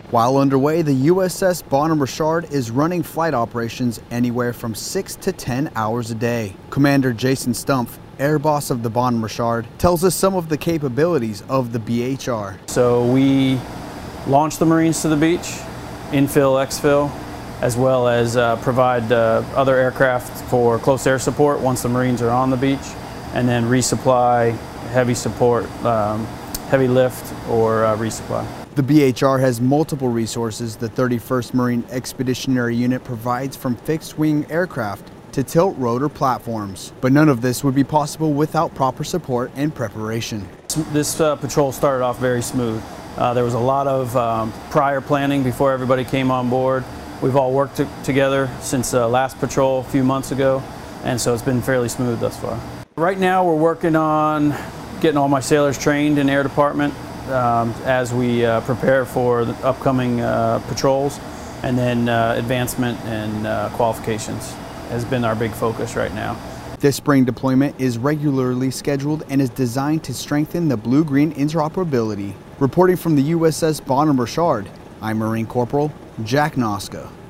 While underway, the USS Bonham Richard is running flight operations anywhere from 6 to 10 hours a day. Commander Jason Stumpf, air boss of the Bonham Richard, tells us some of the capabilities of the BHR. So we launch the Marines to the beach, infill, exfil, as well as provide other aircraft for close air support once the Marines are on the beach, and then resupply, heavy support, heavy lift, or resupply. The BHR has multiple resources the 31st Marine Expeditionary Unit provides, from fixed-wing aircraft to tilt-rotor platforms. But none of this would be possible without proper support and preparation. This patrol started off very smooth. There was a lot of prior planning before everybody came on board. We've all worked together since last patrol a few months ago, and so it's been fairly smooth thus far. Right now we're working on getting all my sailors trained in air department as we prepare for the upcoming patrols, and then advancement and qualifications has been our big focus right now. This spring deployment is regularly scheduled and is designed to strengthen the blue-green interoperability. Reporting from the USS Bonham Richard, I'm Marine Corporal Jack Noska.